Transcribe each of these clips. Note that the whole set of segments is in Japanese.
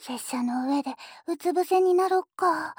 拙者の上でうつ伏せになろっか。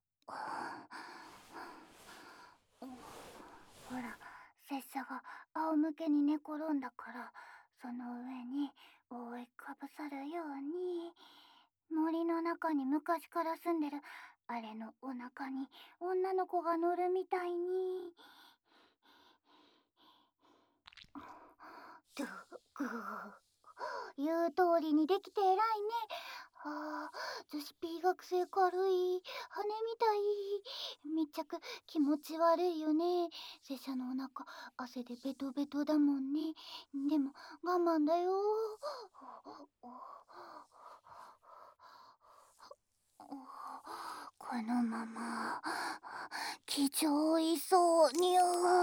ほら、拙者が仰向けに寝転んだから、その上に覆いかぶさるように、森の中に昔から住んでるあれのお腹に女の子が乗るみたいに。ぐ言う通りにできて偉いね。女子 P 学生軽い羽みたい。密着気持ち悪いよね。拙者のお腹汗でベトベトだもんね。でも我慢だよ。このまま気丈いそうに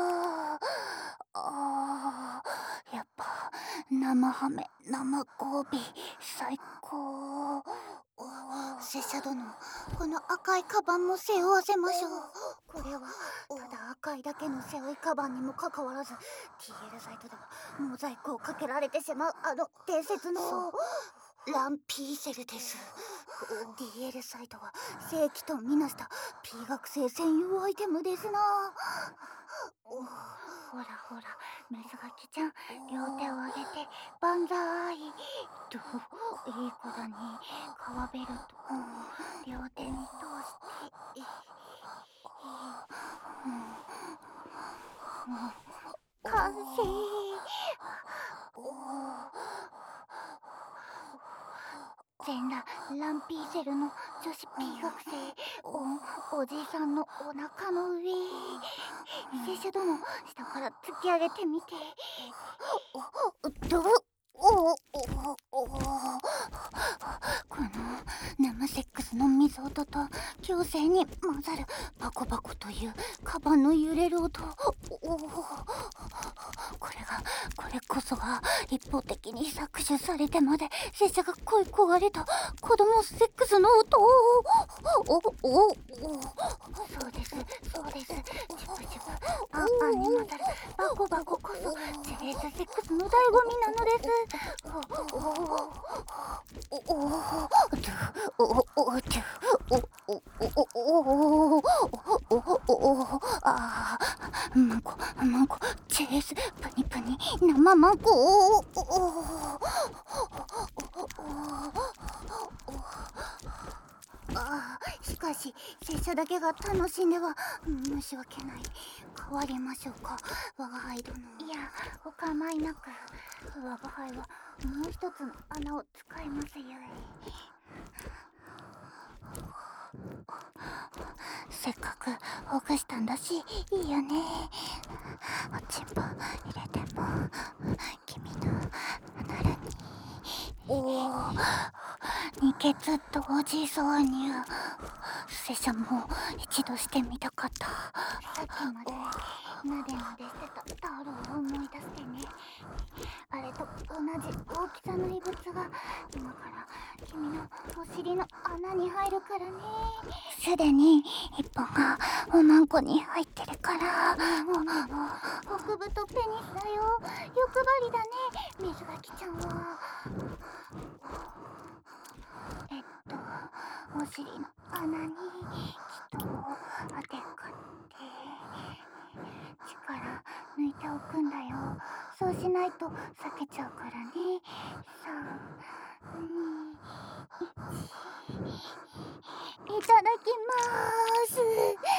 やっぱ生ハメ生ゴビ最高。拙者殿、この赤いカバンも背負わせましょう。これはただ赤いだけの背負いカバンにもかかわらず TL サイトではモザイクをかけられてしまうあの伝説のランピーセルです。DL サイトは正規とみなした P 学生専用アイテムですな。ほらほら、水垣ちゃん、両手を上げて万歳と。いい子だね。革ベルトを両手に通して完成。全裸ランピーセルの女子 P 学生おじいさんのお腹の上。拙者殿、下から突き上げてみて。どうこの生セックスの水音と強制に混ざるバコバコというカバンの揺れる音。これこそが一方的に搾取されてまで拙者が恋焦がれた子供セックスの音。そうですそうです。チュプチュプあんあんに混ざるバコバコこそチェレースセックスの醍醐味なのです。マンコチェレースプニプニ生マンコ。しかし拙者だけが楽しんでは申し訳ない。変わりましょうか、我が輩殿。いや、お構いなく。我が輩はもう一つの穴を使いますゆえ。せっかくほぐしたんだしいいよね。おちんぽ入れても君のならに二血同時挿入。拙者も一度してみたかった。さっきまでなでなでしてたタオルを思い出してね。あれと同じ大きさの異物が今から君のお尻の穴に入るからね。すでに一本がおまんこに入ってるから。極太ペニスだよ。欲張りだね、水垣ちゃんは。お尻の穴に人を当てかって力抜いておくんだよ。そうしないと裂けちゃうからね。3、2、1、いただきまーす。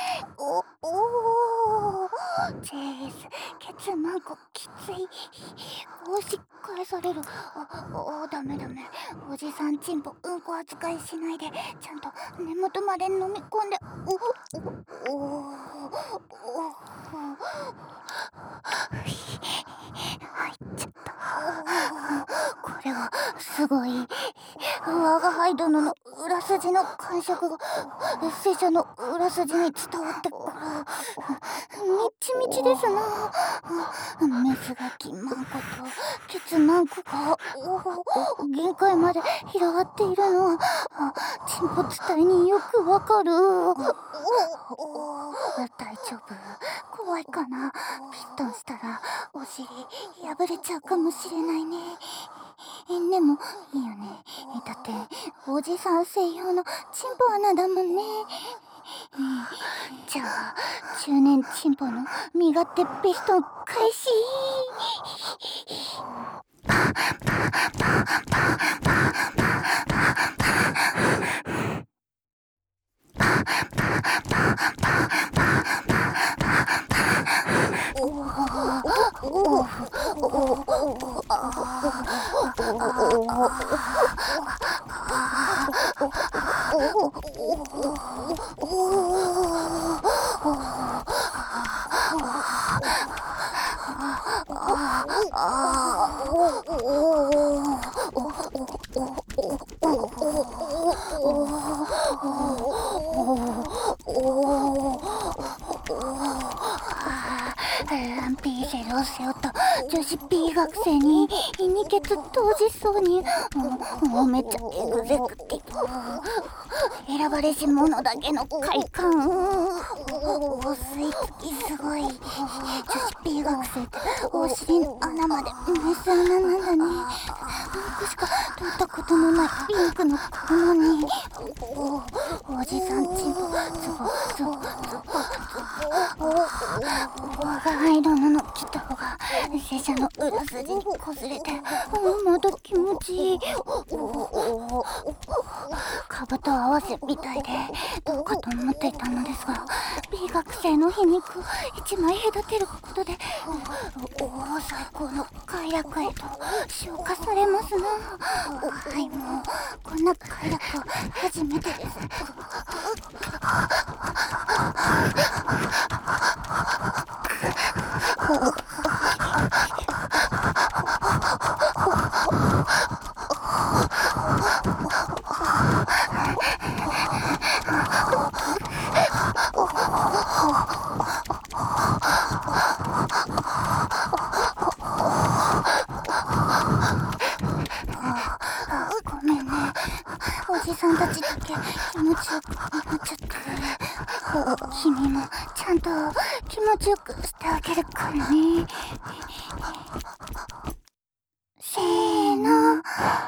チェース、ケツマンコきつい。押し返される。ダメ。おじさんチンポうんこ扱いしないで、ちゃんと根元まで飲み込んで。入っちゃった。これはすごい。我が輩殿の裏筋の感触が拙者の裏筋に伝わってくる。みちみちですな。水垣マンコとケツマンコが限界まで広がっているのは沈没体によくわかる。大丈夫？怖いかな。ピットンしたらお尻破れちゃうかもしれないね。 でもいいよね。だっておじさん専用のチンポ穴だもんね。じゃあ中年チンポの身勝手ピストン開始。ランピーセルを背負った女子 B 学生に二血当時そうにもうめっちゃエグゼクティブ、選ばれし者だけの快感、吸い付きすごい。女子 B 学生ってお尻の穴までメス穴なんだね。僕しか通ったことのないピンクの顔なのに、おじさんちんぽズボズボズボ我が色の着た方が拙者の裏筋にこすれてまだ気持ちいい。株と合わせみたいでどうかと思っていたのですが、 B 学生の皮肉を一枚隔てることで最高の快楽へと昇華されますな。はい、もうこんな快楽は初めてです。ごめんね、おじさんたちだけ気持ちよくなっちゃって。君もちゃんと気持ちよくしてあげるからね。せーの。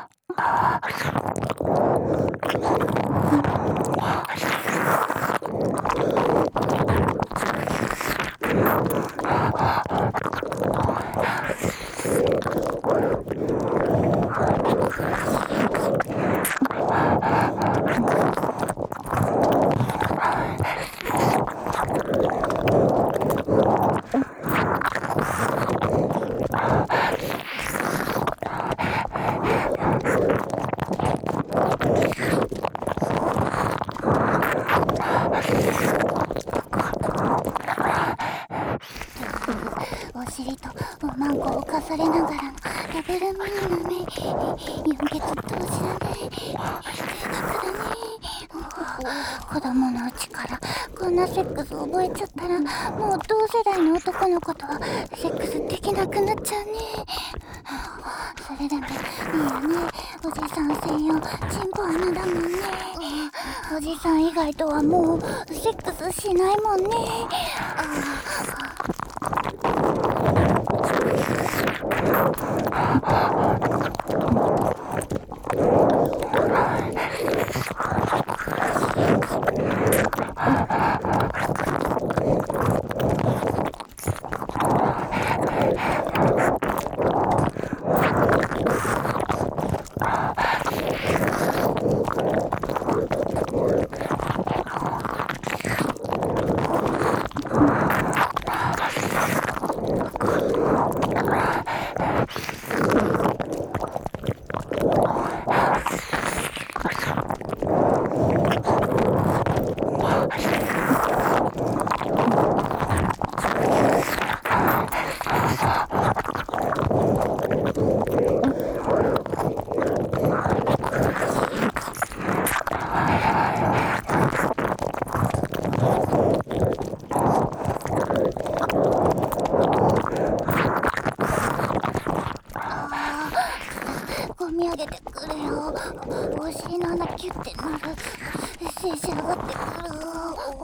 お尻とおまんこをかされながらのダブルミーのね、四血同時だね、贅沢だね。子供のうちからこんなセックス覚えちゃったらもう同世代の男の子とはセックスできなくなっちゃうね。それでもいいよね、おじさん専用チンポ穴だもんね。おじさん以外とはもうセックスしないもんね。込み上げてくるよ。お尻の穴キュッてなる。拙者上がってくる。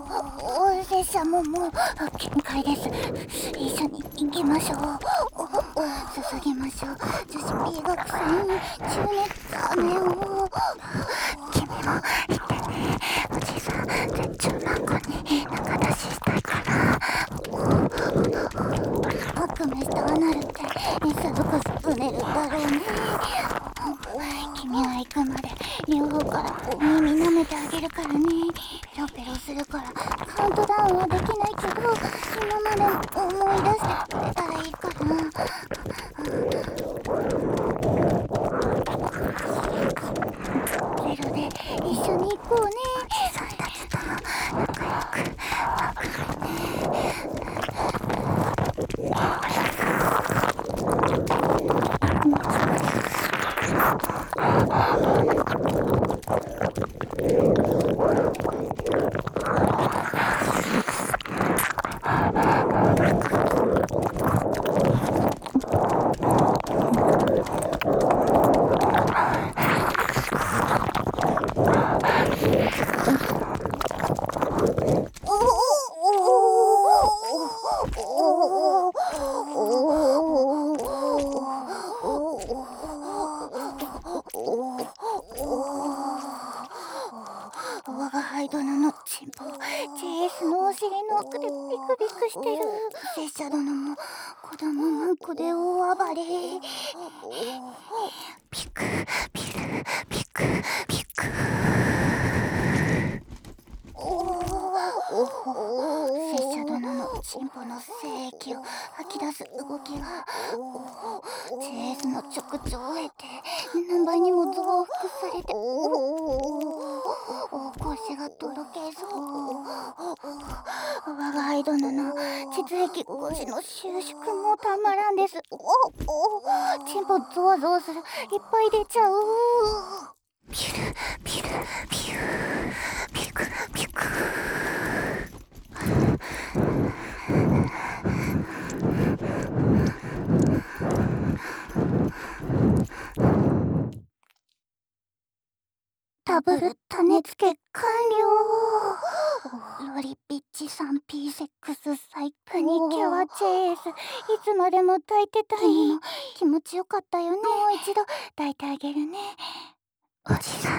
拙者もう限界です。一緒に行きましょう。 注ぎましょう。女子 B 学生に中熱飴を。君も言ってね。おじさん絶頂難関に仲出ししたいから。悪夢したアナルってさぞかしうねるだろうね。君は行くまで両方から耳舐めてあげるからね。ペロペロするからカウントダウンはできないけど、今まで思い出してくれたらいいかな。ゼロで一緒に行こうね。おじさんたちとも仲良くわかる我が輩殿のチンポ JS のお尻の奥でビクビクしてる。拙者殿も子供文句で大暴れ。ピクピクピクピク。拙者殿のチンポの精液を吐き出す動きがJS の直腸へて何倍にも増幅されて腰がとろけそう。我が輩殿の膣液腰の収縮もたまらんです。チンポゾワゾワする。いっぱい出ちゃう。ピルピルピューピクピク。ダブル種付け完了。ロリピッチ 3P セックス最プニキュア JS いつまでも抱いてたい。君も気持ちよかったよね。もう一度抱いてあげるね。おじさん